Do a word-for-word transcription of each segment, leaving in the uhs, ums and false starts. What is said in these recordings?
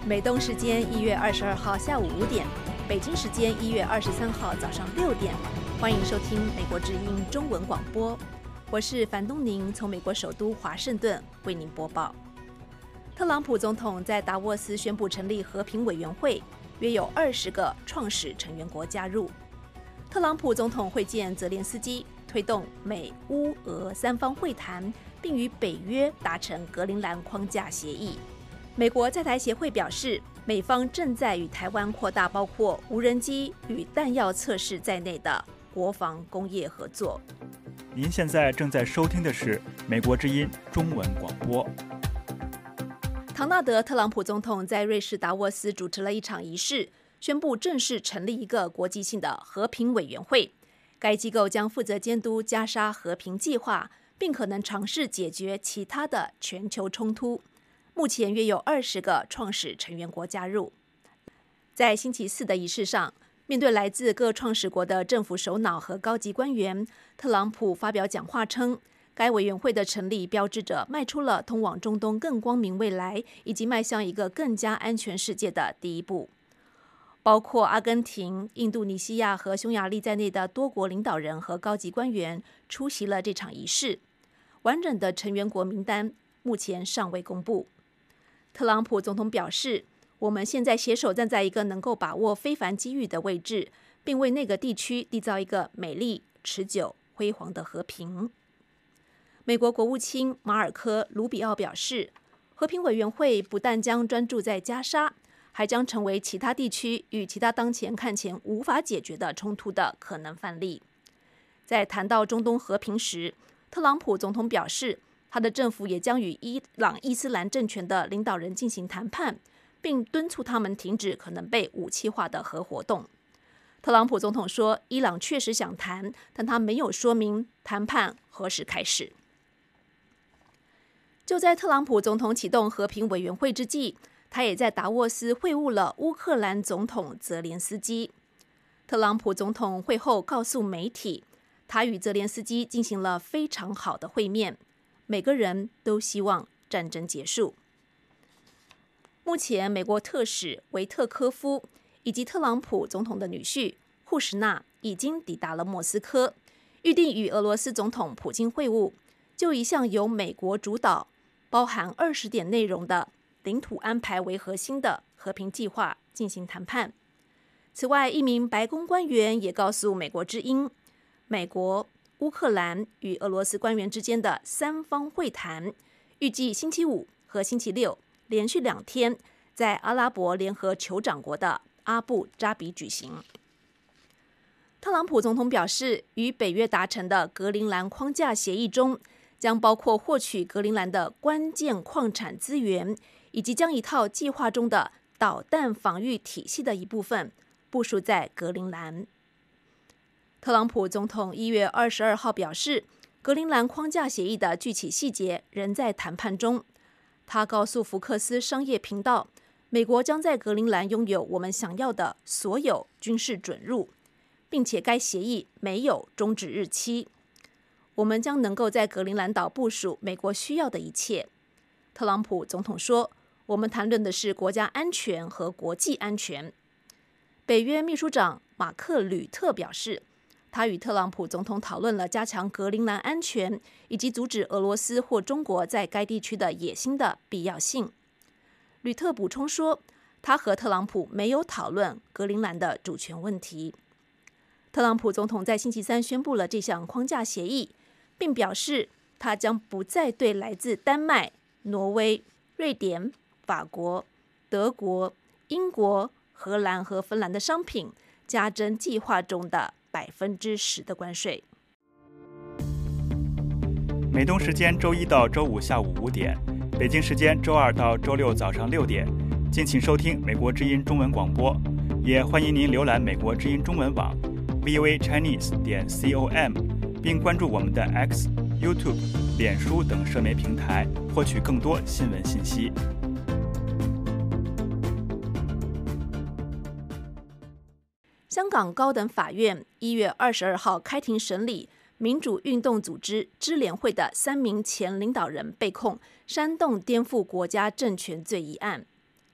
美东时间一月二十二号下午五点，北京时间一月二十三号早上六点，欢迎收听美国之音中文广播。我是樊东宁，从美国首都华盛顿为您播报。特朗普总统在达沃斯宣布成立和平委员会，约有二十个创始成员国加入。特朗普总统会见泽连斯基，推动美乌俄三方会谈，并与北约达成格陵兰框架协议。美国在台协会表示，美方正在与台湾扩大包括无人机与弹药测试在内的国防工业合作。 您现在正在收听的是美国之音中文广播。 唐纳德·特朗普总统在瑞士达沃斯主持了一场仪式，宣布正式成立一个国际性的和平委员会。该机构将负责监督加沙和平计划，并可能尝试解决其他的全球冲突。目前约有二十个创始成员国加入。在星期四的仪式上，面对来自各创始国的政府首脑和高级官员，特朗普发表讲话称，该委员会的成立标志着迈出了通往中东更光明未来以及迈向一个更加安全世界的第一步。包括阿根廷、印度尼西亚和匈牙利在内的多国领导人和高级官员出席了这场仪式。完整的成员国名单目前尚未公布。特朗普总统表示，我们现在携手站在一个能够把握非凡机遇的位置，并为那个地区缔造一个美丽、持久、辉煌的和平。美国国务卿马尔科·卢比奥表示，和平委员会不但将专注在加沙，还将成为其他地区与其他当前看起无法解决的冲突的可能范例。在谈到中东和平时，特朗普总统表示，他的政府也将与伊朗伊斯兰政权的领导人进行谈判，并敦促他们停止可能被武器化的核活动。特朗普总统说，伊朗确实想谈，但他没有说明谈判何时开始。就在特朗普总统启动和平委员会之际，他也在达沃斯会晤了乌克兰总统泽连斯基。特朗普总统会后告诉媒体，他与泽连斯基进行了非常好的会面，每个人都希望战争结束。目前，美国特使维特科夫以及特朗普总统的女婿库什纳已经抵达了莫斯科，预定与俄罗斯总统普京会晤，就一项由美国主导、包含二十点内容的领土安排为核心的和平计划进行谈判。此外，一名白宫官员也告诉美国之音，美国、乌克兰与俄罗斯官员之间的三方会谈，预计星期五和星期六连续两天在阿拉伯联合酋长国的阿布扎比举行。特朗普总统表示，与北约达成的格陵兰框架协议中，将包括获取格陵兰的关键矿产资源，以及将一套计划中的导弹防御体系的一部分部署在格陵兰。特朗普总统一月二十二号表示，格陵兰框架协议的具体细节仍在谈判中。他告诉福克斯商业频道，美国将在格陵兰拥有我们想要的所有军事准入，并且该协议没有终止日期。我们将能够在格陵兰岛部署美国需要的一切。特朗普总统说，我们谈论的是国家安全和国际安全。北约秘书长马克·吕特表示，他与特朗普总统讨论了加强格陵兰安全以及阻止俄罗斯或中国在该地区的野心的必要性。吕特补充说，他和特朗普没有讨论格陵兰的主权问题。特朗普总统在星期三宣布了这项框架协议，并表示他将不再对来自丹麦、挪威、瑞典、法国、德国、英国、荷兰和芬兰的商品加征计划中的百分之十的关税。 美东时间周一到周五下午五点，北京时间周二到周六早上六点，敬请收听美国之音中文广播。也欢迎您浏览美国之音中文网 v o a chinese 点 com， 并关注我们的 X、YouTube、脸书等社媒平台，获取更多新闻信息。 香港高等法院一月二十二号开庭审理民主运动组织支联会的三名前领导人被控煽动颠覆国家政权罪一案。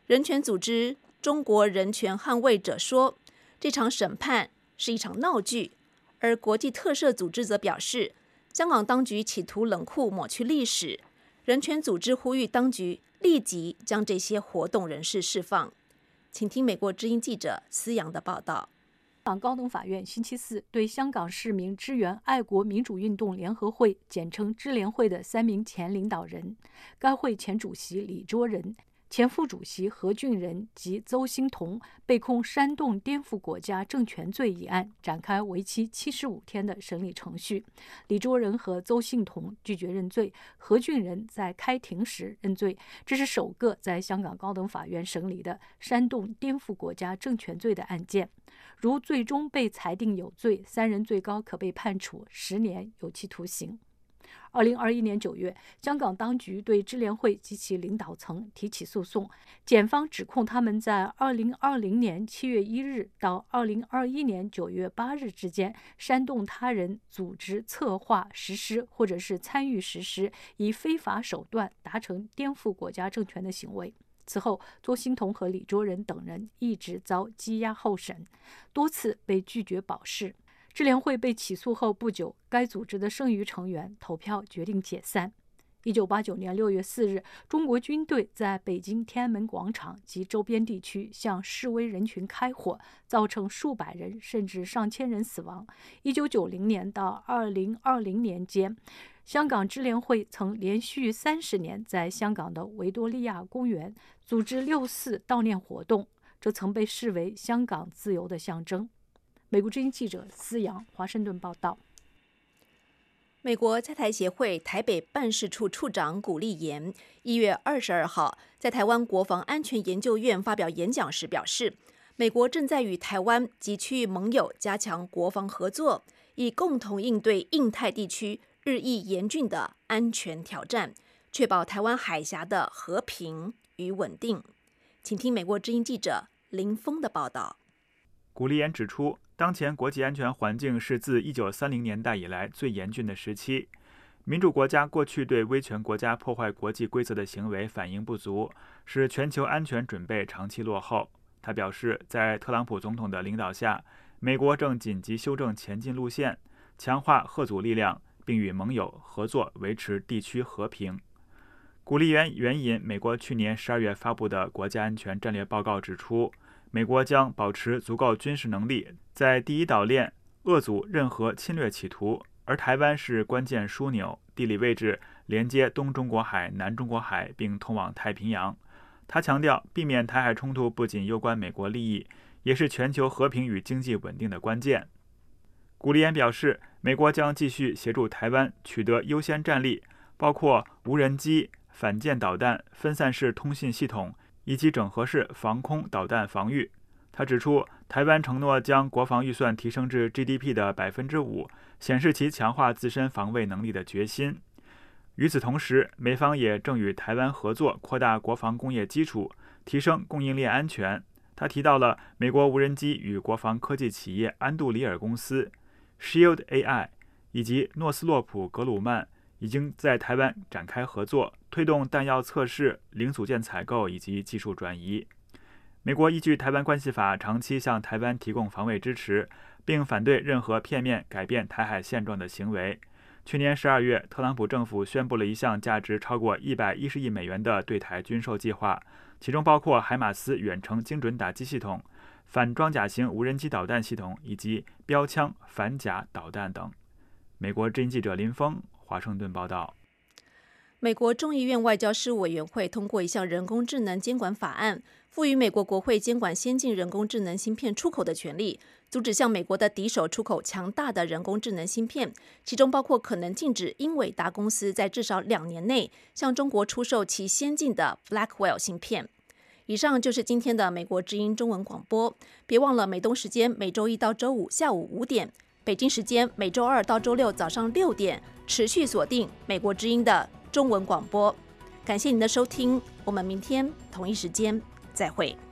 人权组织中国人权捍卫者说，这场审判是一场闹剧，而国际特赦组织则表示，香港当局企图冷酷抹去历史。人权组织呼吁当局立即将这些活动人士释放。请听美国之音记者思阳的报道。 香港高等法院星期四对香港市民支援爱国民主运动联合会简称支联会的三名前领导人，该会前主席李卓人、前副主席何俊仁及邹兴同被控煽动颠覆国家政权罪一案，展开为期七十五天的审理程序。李卓人和邹兴同拒绝认罪，何俊仁在开庭时认罪。这是首个在香港高等法院审理的煽动颠覆国家政权罪的案件。如最终被裁定有罪，三人最高可被判处十年有期徒刑。二零二一年九月，香港当局对支联会及其领导层提起诉讼，检方指控他们在二零二零年七月一日到二零二一年九月八日之间，煽动他人组织、策划、实施或者是参与实施，以非法手段达成颠覆国家政权的行为。此后，邹兴同和李卓人等人一直遭羁押候审，多次被拒绝保释。支联会被起诉后不久，该组织的剩余成员投票决定解散。一九八九年六月四日，中国军队在北京天安门广场及周边地区向示威人群开火，造成数百人甚至上千人死亡。一九九零年到二零二零年间，香港支联会曾连续三十年在香港的维多利亚公园组织六四悼念活动，这曾被视为香港自由的象征。美国之音记者思阳，华盛顿报道。 美国在台协会台北办事处处长古立言一月二十二号在台湾国防安全研究院发表演讲时表示，美国正在与台湾及区域盟友加强国防合作，以共同应对印太地区日益严峻的安全挑战，确保台湾海峡的和平与稳定。请听美国之音记者林峰的报道。 古立言指出，当前国际安全环境是自一九三零年代以来最严峻的时期。民主国家过去对威权国家破坏国际规则的行为反应不足，使全球安全准备长期落后。他表示，在特朗普总统的领导下，美国正紧急修正前进路线，强化嚇阻力量，并与盟友合作维持地区和平。古立言援引美国去年十二月发布的国家安全战略报告指出，美国将保持足够军事能力，在第一岛链遏阻任何侵略企图，而台湾是关键枢纽，地理位置连接东中国海、南中国海，并通往太平洋。他强调，避免台海冲突不仅攸关美国利益，也是全球和平与经济稳定的关键。古立言表示，美国将继续协助台湾取得优先战力，包括无人机、反舰导弹、分散式通信系统以及整合式防空导弹防御。他指出，台湾承诺将国防预算提升至 G D P 的百分之五，显示其强化自身防卫能力的决心。与此同时，美方也正与台湾合作，扩大国防工业基础，提升供应链安全。他提到了美国无人机与国防科技企业安杜里尔公司、Shield A I 以及诺斯洛普格鲁曼已经在台湾展开合作，推动弹药测试、零组件采购以及技术转移。美国依据《台湾关系法》长期向台湾提供防卫支持，并反对任何片面改变台海现状的行为。去年十二月，特朗普政府宣布了一项价值超过一百一十亿美元的对台军售计划，其中包括海马斯远程精准打击系统、反装甲型无人机导弹系统以及标枪反甲导弹等。美国之音记者林峰，华盛顿报道。 美国众议院外交事务委员会通过一项人工智能监管法案，赋予美国国会监管先进人工智能芯片出口的权利，阻止向美国的敌手出口强大的人工智能芯片，其中包括可能禁止英伟达公司在至少两年内向中国出售其先进的 Blackwell 芯片。以上就是今天的美国之音中文广播，别忘了美东时间每周一到周五下午五点，北京时间每周二到周六早上六点，持续锁定美国之音的中文广播。感谢您的收听，我们明天同一时间再会。